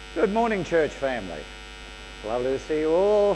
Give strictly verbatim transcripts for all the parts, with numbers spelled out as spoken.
Good morning, church family. Lovely to see you all.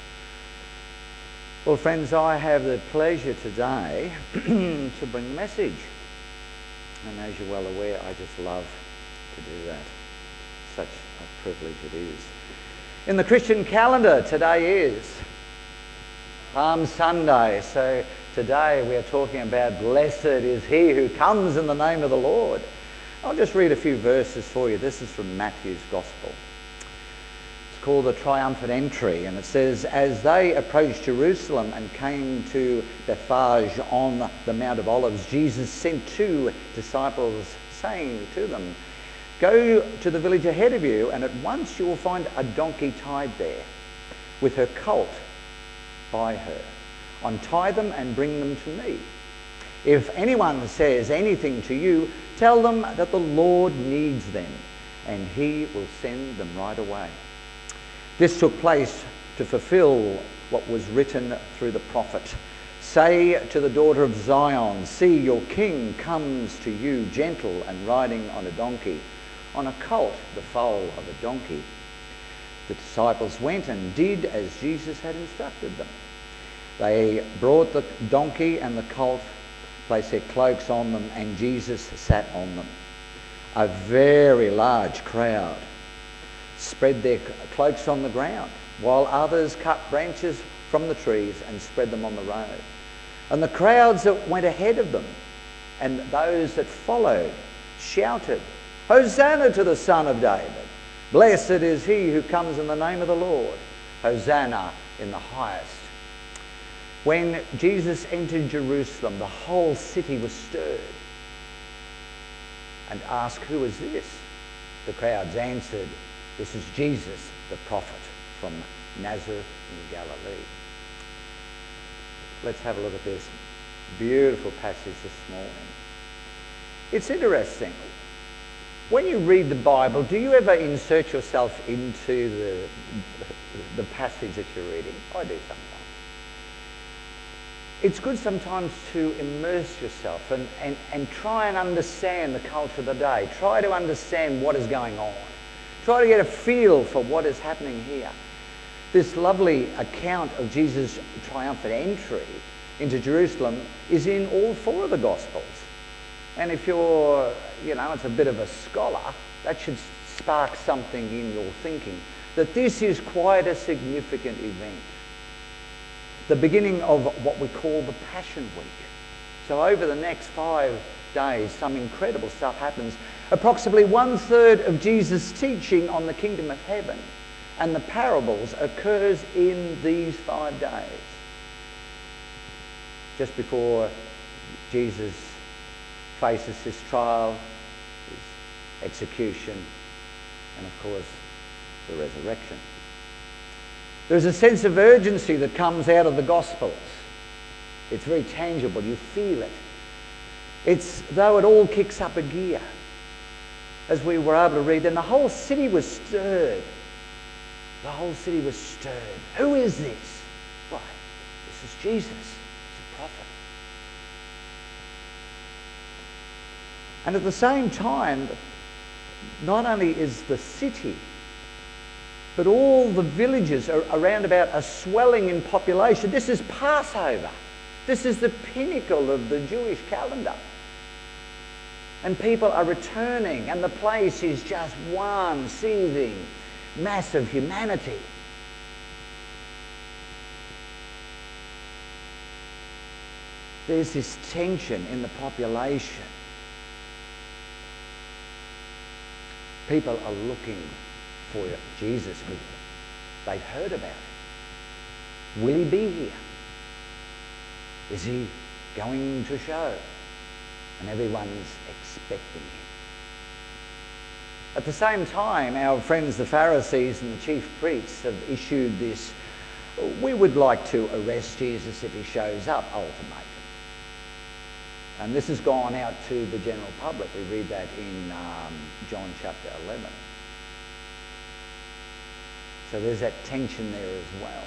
Well, friends, I have the pleasure today to bring a message. And as you're well aware, I just love to do that. Such a privilege it is. In the Christian calendar, today is Palm Sunday. So today we are talking about blessed is he who comes in the name of the Lord. I'll just read a few verses for you. This is from Matthew's Gospel. It's called the Triumphant Entry, and it says, as they approached Jerusalem and came to Bethphage on the Mount of Olives, Jesus sent two disciples, saying to them, go to the village ahead of you, and at once you will find a donkey tied there, with her colt by her. Untie them and bring them to me. If anyone says anything to you, tell them that the Lord needs them, and he will send them right away. This took place to fulfill what was written through the prophet. Say to the daughter of Zion, see, your king comes to you, gentle and riding on a donkey, on a colt, the foal of a donkey. The disciples went and did as Jesus had instructed them. They brought the donkey and the colt, placed their cloaks on them, and Jesus sat on them. A very large crowd spread their cloaks on the ground, while others cut branches from the trees and spread them on the road. And the crowds that went ahead of them and those that followed shouted, Hosanna to the Son of David! Blessed is he who comes in the name of the Lord! Hosanna in the highest! When Jesus entered Jerusalem, the whole city was stirred and asked, who is this? The crowds answered, this is Jesus, the prophet from Nazareth in Galilee. Let's have a look at this beautiful passage this morning. It's interesting. When you read the Bible, do you ever insert yourself into the, the passage that you're reading? I do sometimes. It's good sometimes to immerse yourself and, and, and try and understand the culture of the day. Try to understand what is going on. Try to get a feel for what is happening here. This lovely account of Jesus' triumphant entry into Jerusalem is in all four of the Gospels. And if you're, you know, it's a bit of a scholar, that should spark something in your thinking, that this is quite a significant event. The beginning of what we call the Passion Week. So over the next five days, some incredible stuff happens. Approximately one third of Jesus' teaching on the kingdom of heaven and the parables occurs in these five days. Just before Jesus faces his trial, his execution, and of course, the resurrection. There's a sense of urgency that comes out of the Gospels. It's very tangible, you feel it. It's though it all kicks up a gear. As we were able to read, then the whole city was stirred. The whole city was stirred. Who is this? Why, this is Jesus. He's a prophet. And at the same time, not only is the city, but all the villages around about are swelling in population. This is Passover. This is the pinnacle of the Jewish calendar. And people are returning, and the place is just one seething mass of humanity. There's this tension in the population. People are looking for Jesus, because they've heard about it. Will he be here? Is he going to show? And everyone's expecting him. At the same time, our friends the Pharisees and the chief priests have issued this, we would like to arrest Jesus if he shows up, ultimatum. And this has gone out to the general public. We read that in um, John chapter eleven. So there's that tension there as well.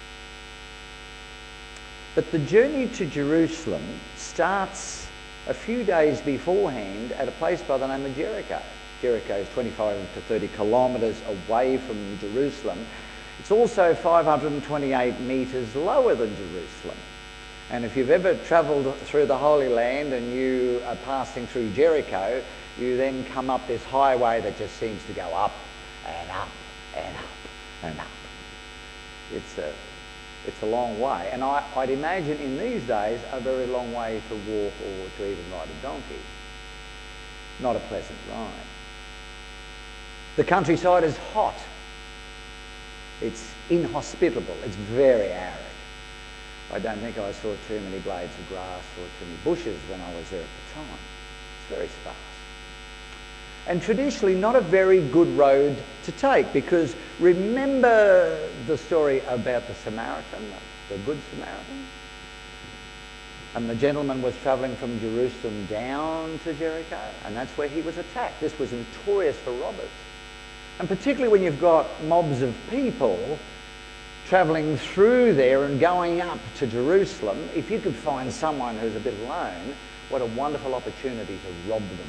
But the journey to Jerusalem starts a few days beforehand at a place by the name of Jericho. Jericho is twenty-five to thirty kilometres away from Jerusalem. It's also five hundred twenty-eight metres lower than Jerusalem. And if you've ever travelled through the Holy Land and you are passing through Jericho, you then come up this highway that just seems to go up and up and up and up. It's a, it's a long way. And I, I'd imagine in these days a very long way to walk or to even ride a donkey. Not a pleasant ride. The countryside is hot. It's inhospitable. It's very arid. I don't think I saw too many blades of grass or too many bushes when I was there at the time. It's very sparse. And traditionally not a very good road to take, because remember the story about the Samaritan, the Good Samaritan? And the gentleman was travelling from Jerusalem down to Jericho, and that's where he was attacked. This was notorious for robbers. And particularly when you've got mobs of people travelling through there and going up to Jerusalem, if you could find someone who's a bit alone, what a wonderful opportunity to rob them.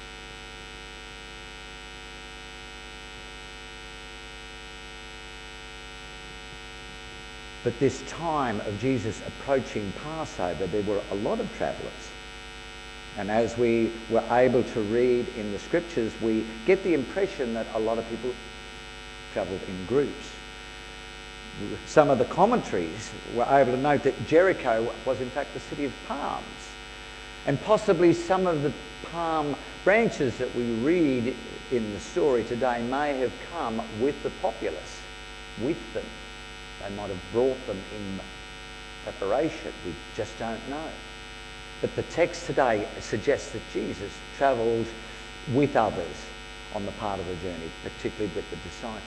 But this time of Jesus approaching Passover, there were a lot of travellers. And as we were able to read in the scriptures, we get the impression that a lot of people travelled in groups. Some of the commentaries were able to note that Jericho was in fact the city of palms. And possibly some of the palm branches that we read in the story today may have come with the populace, with them. They might have brought them in preparation. We just don't know. But the text today suggests that Jesus travelled with others on the part of the journey, particularly with the disciples.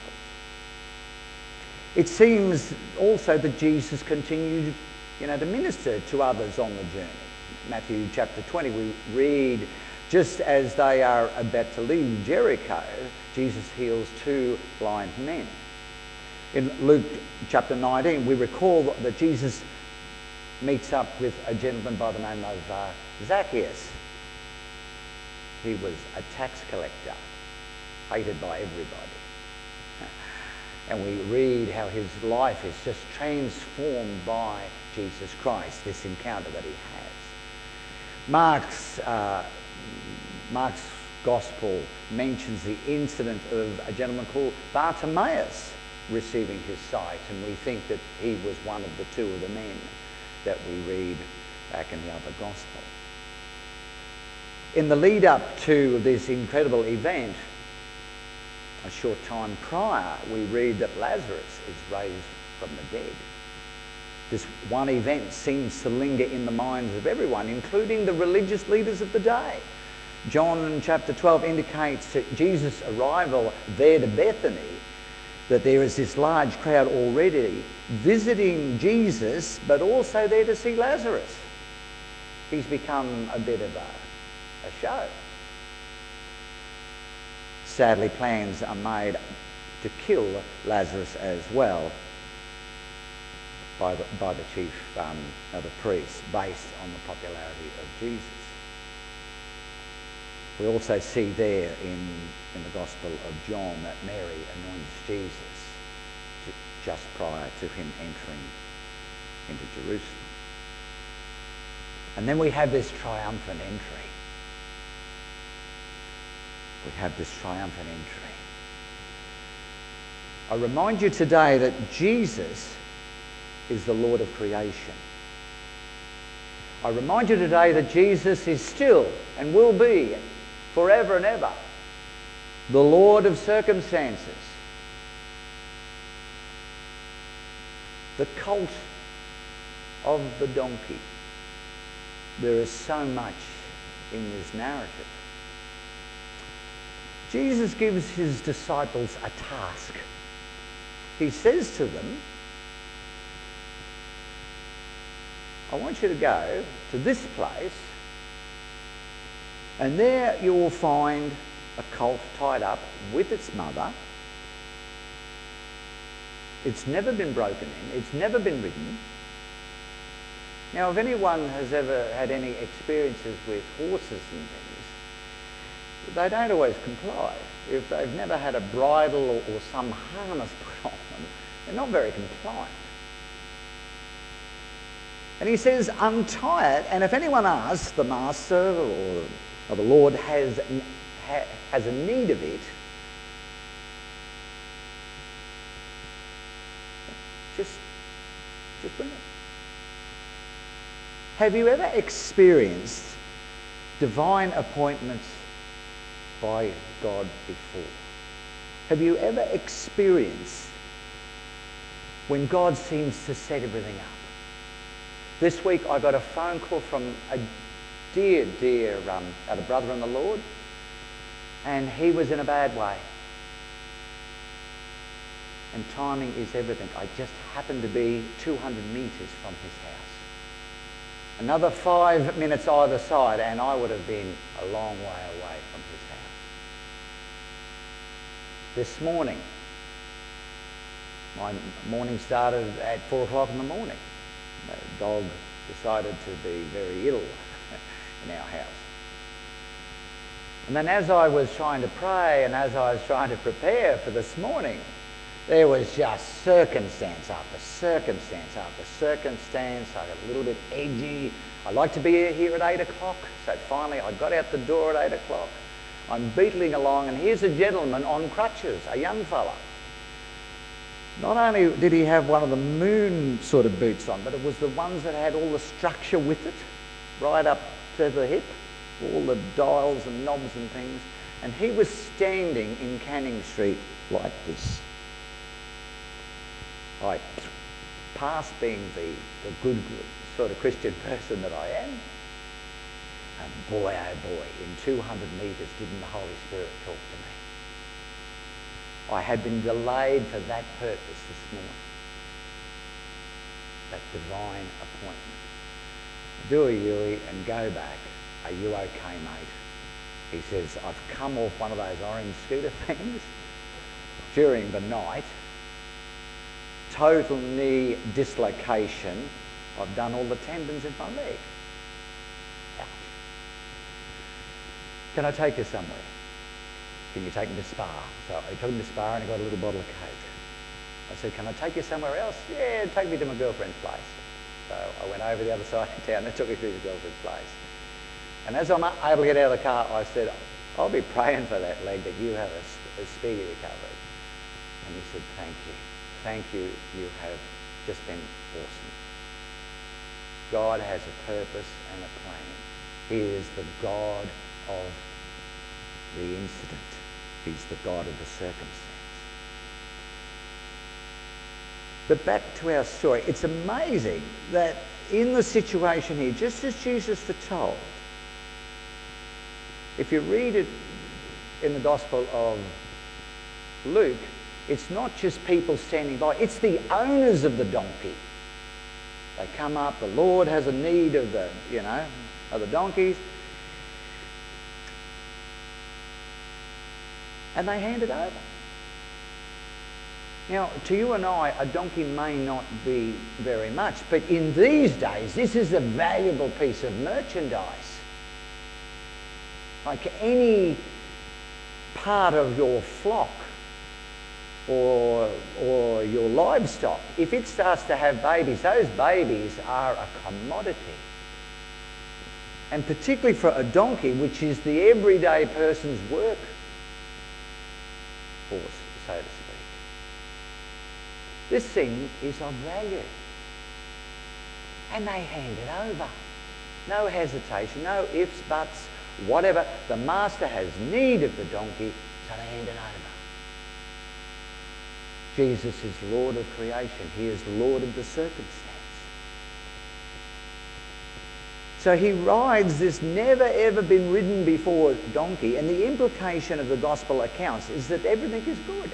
It seems also that Jesus continued, you know, to minister to others on the journey. Matthew chapter twenty, we read, just as they are about to leave Jericho, Jesus heals two blind men. In Luke chapter nineteen, we recall that Jesus meets up with a gentleman by the name of uh, Zacchaeus. He was a tax collector, hated by everybody. And we read how his life is just transformed by Jesus Christ, this encounter that he has. Mark's, uh, Mark's Gospel mentions the incident of a gentleman called Bartimaeus receiving his sight, and we think that he was one of the two of the men that we read back in the other Gospel. In the lead up to this incredible event, a short time prior, we read that Lazarus is raised from the dead. This one event seems to linger in the minds of everyone, including the religious leaders of the day. John chapter twelve indicates that Jesus' arrival there to Bethany, that there is this large crowd already visiting Jesus, but also there to see Lazarus. He's become a bit of a, a show. Sadly, plans are made to kill Lazarus as well by the, by the chief um, of the priests, based on the popularity of Jesus. We also see there in, in the Gospel of John that Mary anoints Jesus to, just prior to him entering into Jerusalem. And then we have this triumphant entry. We have this triumphant entry. I remind you today that Jesus is the Lord of creation. I remind you today that Jesus is still and will be forever and ever the Lord of circumstances. The cult of the donkey. There is so much in this narrative. Jesus gives his disciples a task. He says to them, I want you to go to this place, and there you will find a colt tied up with its mother. It's never been broken in, it's never been ridden. Now, if anyone has ever had any experiences with horses and things, they don't always comply. If they've never had a bridle or, or some harness put on them, they're not very compliant. And he says, untie it, and if anyone asks the master or, or the Lord has, ha, has a need of it, just, just bring it. Have you ever experienced divine appointments by God before? Have you ever experienced when God seems to set everything up? This week I got a phone call from a dear, dear um, a brother in the Lord, and he was in a bad way. And timing is everything. I just happened to be two hundred metres from his house. Another five minutes either side and I would have been a long way away from his house. This morning, my morning started at four o'clock in the morning. The dog decided to be very ill in our house. And then as I was trying to pray and as I was trying to prepare for this morning, there was just circumstance after circumstance after circumstance. I got a little bit edgy. I like to be here at eight o'clock, so finally I got out the door at eight o'clock. I'm beetling along, and here's a gentleman on crutches, a young fella. Not only did he have one of the moon sort of boots on, but it was the ones that had all the structure with it, right up to the hip, all the dials and knobs and things. And he was standing in Canning Street like this. I, past being the, the good sort of Christian person that I am, and boy, oh boy, in two hundred metres didn't the Holy Spirit talk to me. I had been delayed for that purpose this morning, that divine appointment. Do a Yui and go back. Are you okay, mate? He says, I've come off one of those orange scooter things during the night. Total knee dislocation. I've done all the tendons in my leg. Ouch. Can I take you somewhere? Can you take me to Spa? So I took him to Spa and I got a little bottle of Coke. I said, can I take you somewhere else? Yeah, take me to my girlfriend's place. So I went over the other side of town and took me to his girlfriend's place. And as I'm able to get out of the car, I said, I'll be praying for that leg that you have a, a speedy recovery. And he said, thank you. Thank you. You have just been awesome. God has a purpose and a plan. He is the God of the incident. He's the God of the circumstance. But back to our story. It's amazing that in the situation here, just as Jesus foretold, if you read it in the Gospel of Luke, it's not just people standing by, it's the owners of the donkey. They come up, the Lord has a need of the, you know, of the donkeys, and they hand it over. Now, to you and I, a donkey may not be very much, but in these days, this is a valuable piece of merchandise. Like any part of your flock or, or your livestock, if it starts to have babies, those babies are a commodity. And particularly for a donkey, which is the everyday person's work force, so to speak. This thing is of value. And they hand it over. No hesitation, no ifs, buts, whatever. The master has need of the donkey, so they hand it over. Jesus is Lord of creation. He is Lord of the circumstance. So he rides this never ever been ridden before donkey, and the implication of the gospel accounts is that everything is good.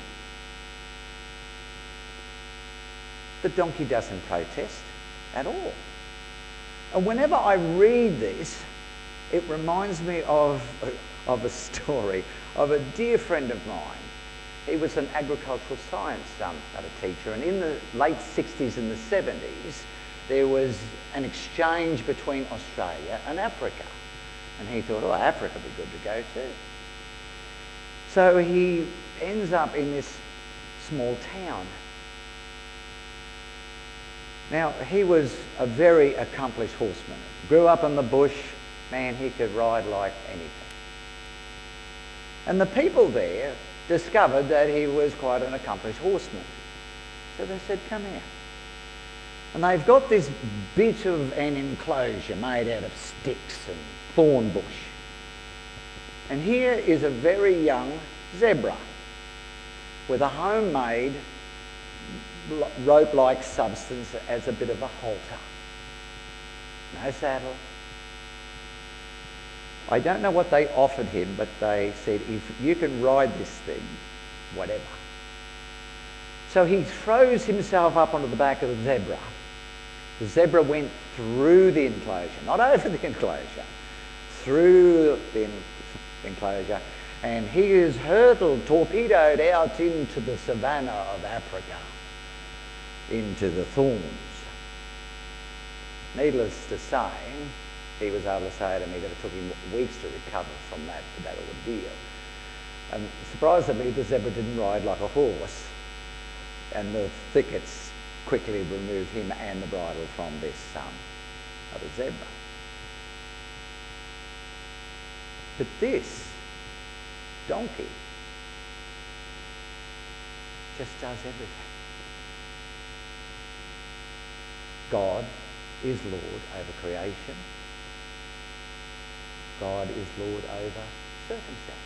The donkey doesn't protest at all. And whenever I read this, it reminds me of, of a story of a dear friend of mine. He was an agricultural science um, teacher, and in the late sixties and the seventies, there was an exchange between Australia and Africa. And he thought, oh, Africa would be good to go to. So he ends up in this small town. Now, he was a very accomplished horseman. Grew up in the bush. Man, he could ride like anything. And the people there discovered that he was quite an accomplished horseman. So they said, come here. And they've got this bit of an enclosure made out of sticks and thorn bush. And here is a very young zebra with a homemade rope-like substance as a bit of a halter. No saddle. I don't know what they offered him, but they said, if you can ride this thing, whatever. So he throws himself up onto the back of the zebra. The zebra went through the enclosure, not over the enclosure, through the enclosure, and he is hurtled, torpedoed out into the savannah of Africa, into the thorns. Needless to say, he was able to say to me that it took him weeks to recover from that, that ordeal. And surprisingly, the zebra didn't ride like a horse, and the thickets quickly removed him and the bridle from this son of a zebra. But this donkey just does everything. God is Lord over creation. God is Lord over circumstance.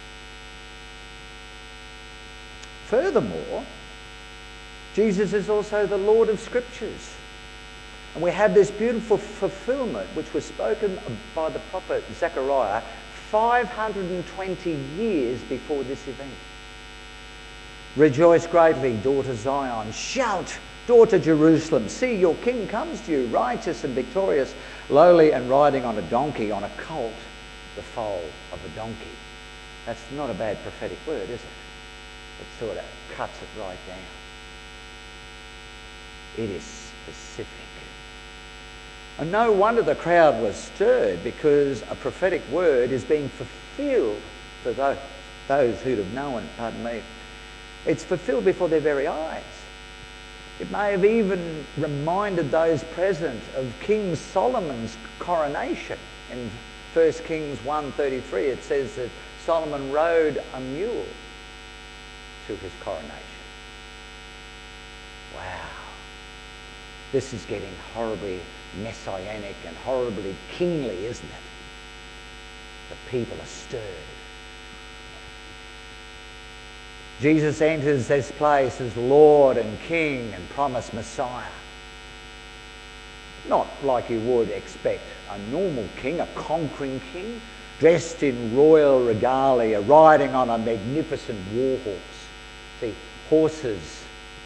Furthermore, Jesus is also the Lord of Scriptures. And we have this beautiful fulfillment which was spoken by the prophet Zechariah five hundred twenty years before this event. Rejoice greatly, daughter Zion. Shout, daughter Jerusalem. See, your king comes to you, righteous and victorious, lowly and riding on a donkey, on a colt, the foal of a donkey. That's not a bad prophetic word, is it? It sort of cuts it right down. It is specific. And no wonder the crowd was stirred, because a prophetic word is being fulfilled for those, those who'd have known, pardon me. It's fulfilled before their very eyes. It may have even reminded those present of King Solomon's coronation. In First Kings one thirty-three, it says that Solomon rode a mule to his coronation. Wow. This is getting horribly messianic and horribly kingly, isn't it? The people are stirred. Jesus enters this place as Lord and King and promised Messiah. Not like you would expect a normal king, a conquering king, dressed in royal regalia, riding on a magnificent war horse. See, horses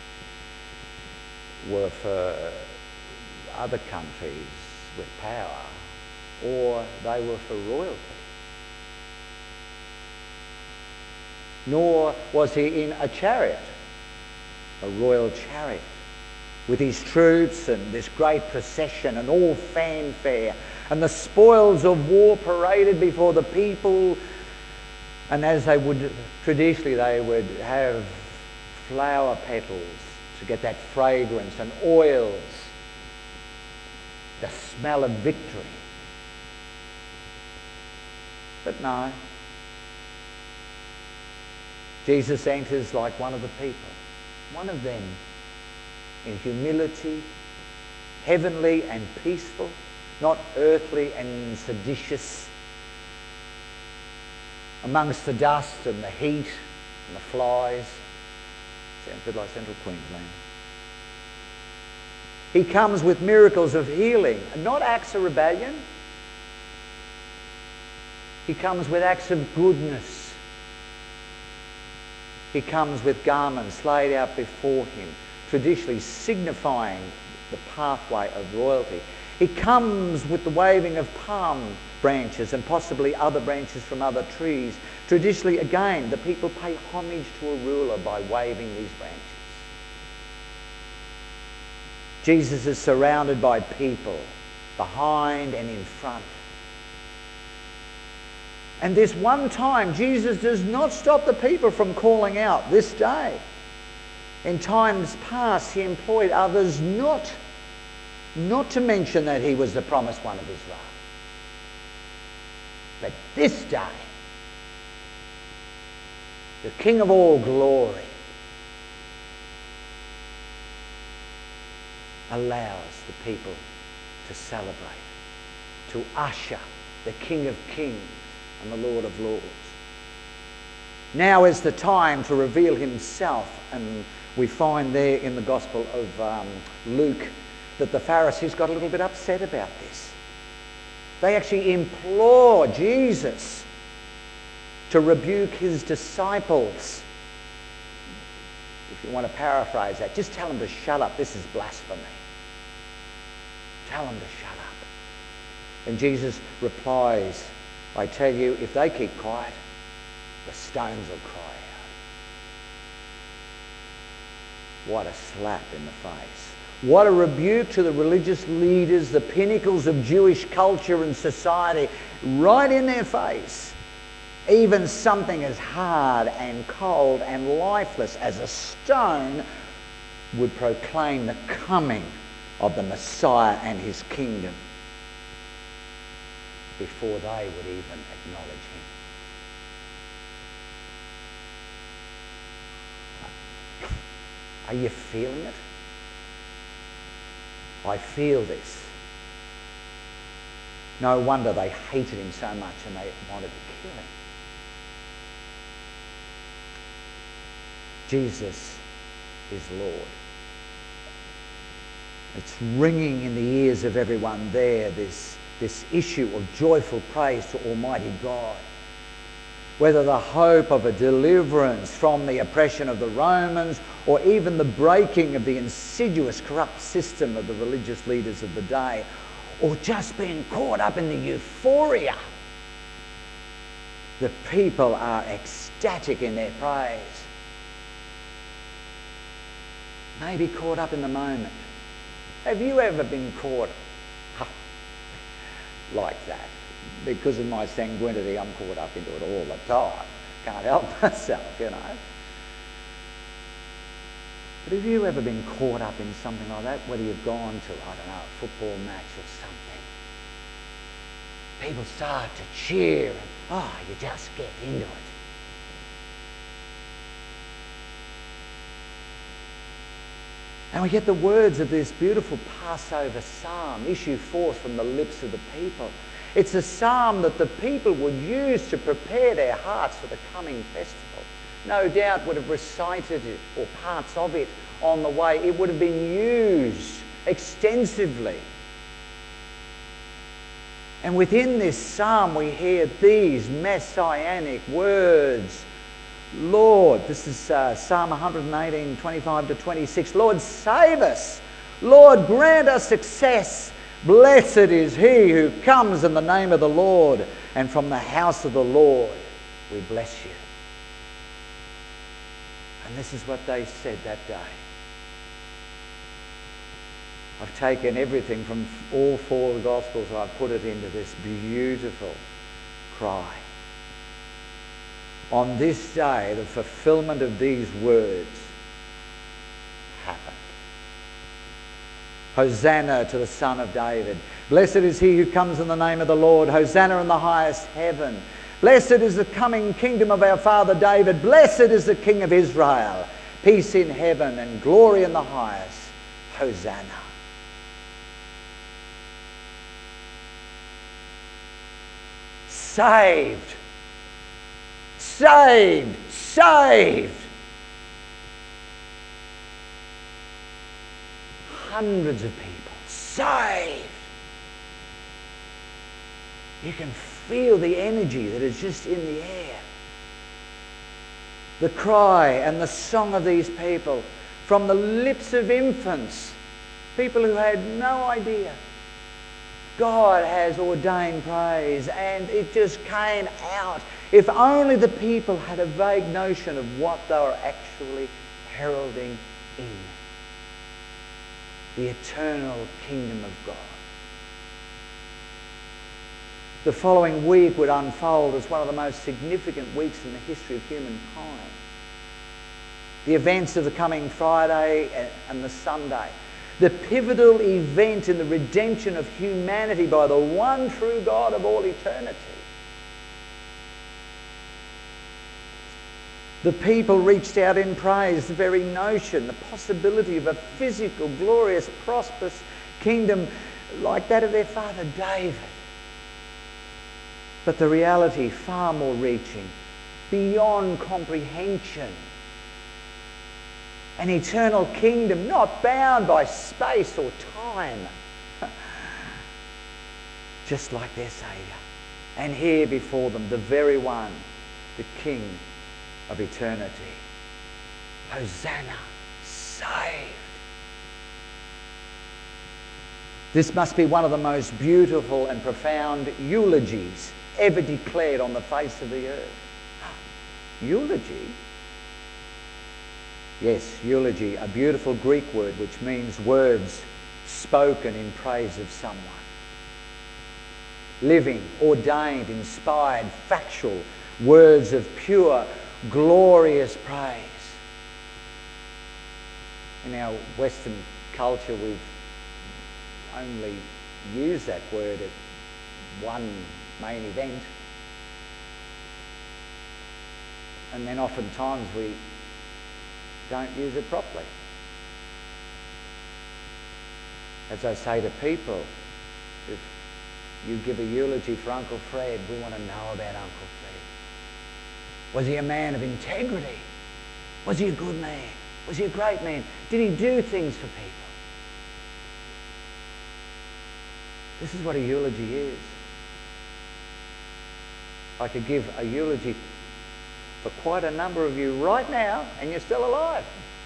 were for other countries with power, or they were for royalty. Nor was he in a chariot, a royal chariot, with his troops and this great procession and all fanfare, and the spoils of war paraded before the people. And as they would, traditionally they would have flower petals to get that fragrance, and oils, the smell of victory. But no, Jesus enters like one of the people, one of them, in humility, heavenly and peaceful, not earthly and seditious, amongst the dust and the heat and the flies. Sounds a bit like Central Queensland. He comes with miracles of healing, and not acts of rebellion. He comes with acts of goodness. He comes with garments laid out before him, traditionally signifying the pathway of royalty. He comes with the waving of palm branches and possibly other branches from other trees. Traditionally, again, the people pay homage to a ruler by waving these branches. Jesus is surrounded by people, behind and in front. And this one time, Jesus does not stop the people from calling out, this day. In times past, he employed others not, not to mention that he was the promised one of Israel. But this day, the King of all glory allows the people to celebrate, to usher the King of Kings and the Lord of Lords. Now is the time to reveal himself, and we find there in the Gospel of um, Luke that the Pharisees got a little bit upset about this. They actually implore Jesus to rebuke his disciples. If you want to paraphrase that, just tell them to shut up. This is blasphemy. Tell them to shut up. And Jesus replies, I tell you, if they keep quiet, the stones will cry out. What a slap in the face. What a rebuke to the religious leaders, the pinnacles of Jewish culture and society, right in their face. Even something as hard and cold and lifeless as a stone would proclaim the coming of the Messiah and his kingdom before they would even acknowledge him. Are you feeling it? I feel this. No wonder they hated him so much and they wanted to kill him. Jesus is Lord. It's ringing in the ears of everyone there, this, this issue of joyful praise to Almighty God. Whether the hope of a deliverance from the oppression of the Romans, or even the breaking of the insidious, corrupt system of the religious leaders of the day, or just being caught up in the euphoria. The people are ecstatic in their praise. Maybe caught up in the moment. Have you ever been caught like that? Because of my sanguinity, I'm caught up into it all the time. Can't help myself, you know. But have you ever been caught up in something like that? Whether you've gone to, I don't know, a football match or something. People start to cheer and, oh, you just get into it. And we get the words of this beautiful Passover psalm issue forth from the lips of the people. It's a psalm that the people would use to prepare their hearts for the coming festival. No doubt would have recited it, or parts of it, on the way. It would have been used extensively. And within this psalm we hear these messianic words. Lord, this is uh, Psalm one eighteen, twenty-five to twenty-six. Lord, save us. Lord, grant us success. Blessed is he who comes in the name of the Lord, and from the house of the Lord we bless you. And this is what they said that day. I've taken everything from all four Gospels and I've put it into this beautiful cry. On this day, the fulfillment of these words happened. Hosanna to the Son of David. Blessed is he who comes in the name of the Lord. Hosanna in the highest heaven. Blessed is the coming kingdom of our father David. Blessed is the King of Israel. Peace in heaven and glory in the highest. Hosanna. Saved. Saved. Saved. Hundreds of people saved. You can feel the energy that is just in the air. The cry and the song of these people from the lips of infants, people who had no idea. God has ordained praise, and it just came out. If only the people had a vague notion of what they were actually heralding in. The eternal kingdom of God. The following week would unfold as one of the most significant weeks in the history of humankind. The events of the coming Friday and the Sunday. The pivotal event in the redemption of humanity by the one true God of all eternity. The people reached out in praise. The very notion, the possibility of a physical, glorious, prosperous kingdom like that of their father David. But the reality far more reaching, beyond comprehension. An eternal kingdom not bound by space or time. Just like their Saviour. And here before them, the very one, the King of eternity. Hosanna, saved. This must be one of the most beautiful and profound eulogies ever declared on the face of the earth. Eulogy? Yes, eulogy, a beautiful Greek word which means words spoken in praise of someone. Living, ordained, inspired, factual words of pure, glorious praise. In our Western culture, we've only used that word at one main event. And then oftentimes we don't use it properly. As I say to people, if you give a eulogy for Uncle Fred, we want to know about Uncle Fred. Was he a man of integrity? Was he a good man? Was he a great man? Did he do things for people? This is what a eulogy is. I could give a eulogy for quite a number of you right now, and you're still alive.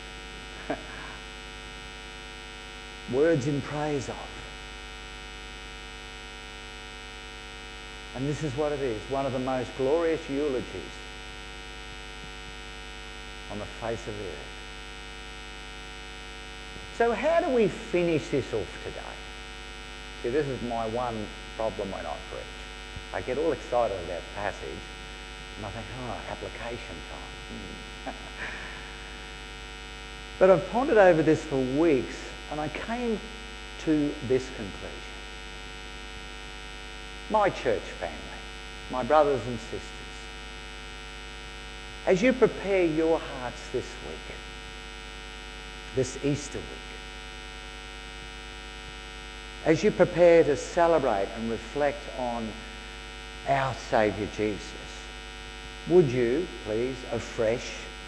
Words in praise of. And this is what it is, one of the most glorious eulogies on the face of the earth. So how do we finish this off today? See, this is my one problem when I preach. I get all excited about the passage, and I think, oh, application time. Hmm. But I've pondered over this for weeks, and I came to this conclusion. My church family, my brothers and sisters, as you prepare your hearts this week, this Easter week, as you prepare to celebrate and reflect on our Saviour Jesus, would you, please, afresh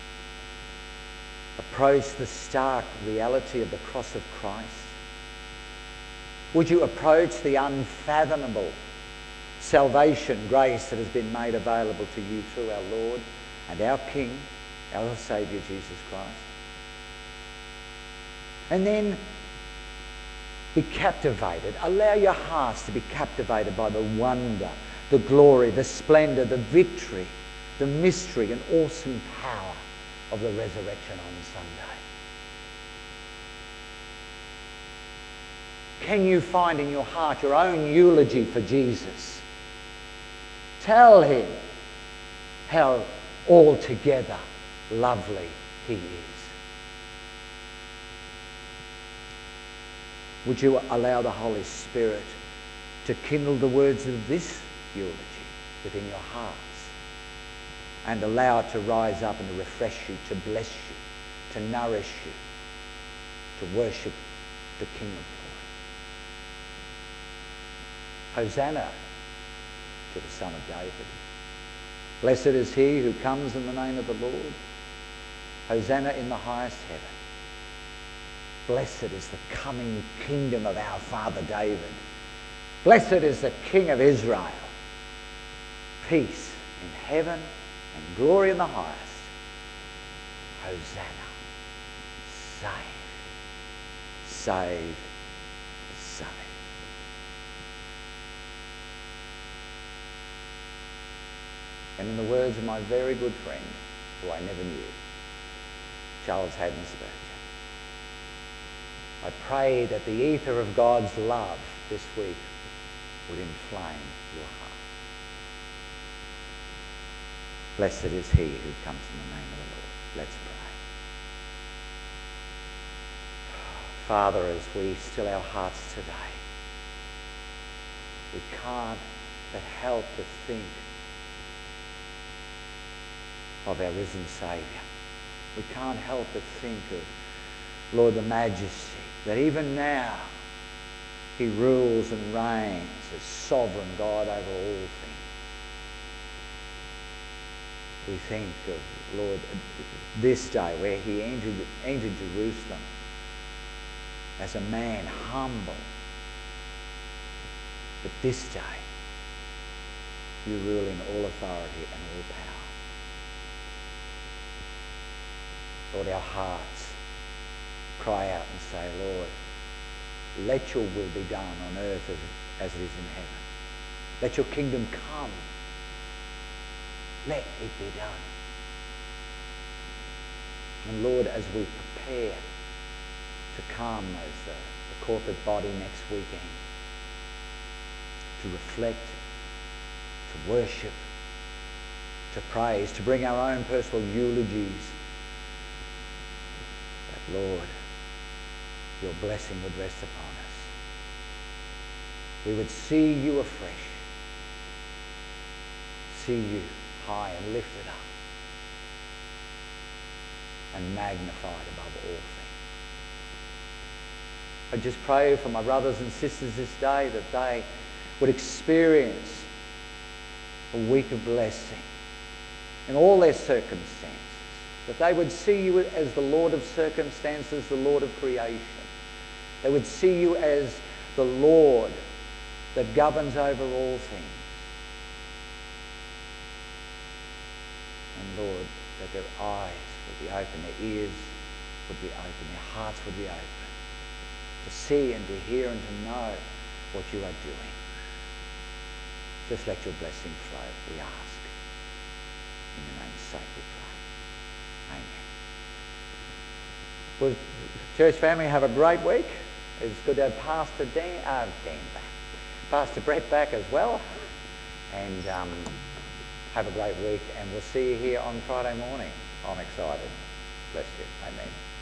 approach the stark reality of the cross of Christ? Would you approach the unfathomable salvation, grace that has been made available to you through our Lord and our King, our Saviour Jesus Christ? And then be captivated. Allow your hearts to be captivated by the wonder, the glory, the splendour, the victory, the mystery and awesome power of the resurrection on Sunday. Can you find in your heart your own eulogy for Jesus? Tell him how altogether lovely he is. Would you allow the Holy Spirit to kindle the words of this eulogy within your hearts and allow it to rise up and to refresh you, to bless you, to nourish you, to worship the King of Glory? Hosanna to the Son of David. Blessed is he who comes in the name of the Lord. Hosanna in the highest heaven. Blessed is the coming kingdom of our father David. Blessed is the King of Israel. Peace in heaven and glory in the highest. Hosanna. Save. Save. Save. And in the words of my very good friend, who I never knew, Charles Haddon Spurgeon, I pray that the ether of God's love this week would inflame your heart. Blessed is he who comes in the name of the Lord. Let's pray. Father, as we still our hearts today, we can't but help to think of our risen Saviour. We can't help but think of, Lord, the majesty that even now he rules and reigns as sovereign God over all things. We think of, Lord, this day where he entered, entered Jerusalem as a man humble. But this day, you rule in all authority and all power. Lord, our hearts cry out and say, Lord, let your will be done on earth as, as it is in heaven. Let your kingdom come. Let it be done. And Lord, as we prepare to come as the, the corporate body next weekend, to reflect, to worship, to praise, to bring our own personal eulogies, that Lord, your blessing would rest upon us. We would see you afresh, see you high and lifted up and magnified above all things. I just pray for my brothers and sisters this day that they would experience a week of blessing in all their circumstances, that they would see you as the Lord of circumstances, the Lord of creation. They would see you as the Lord that governs over all things. And Lord, that their eyes would be open, their ears would be open, their hearts would be open to see and to hear and to know what you are doing. Just let your blessing flow, we ask. In your name's sake we pray. Amen. Well, church family, have a great week. It's good to have Pastor Dan, uh, Dan back. Pastor Brett back as well. And um, have a great week, and we'll see you here on Friday morning. I'm excited. Bless you. Amen.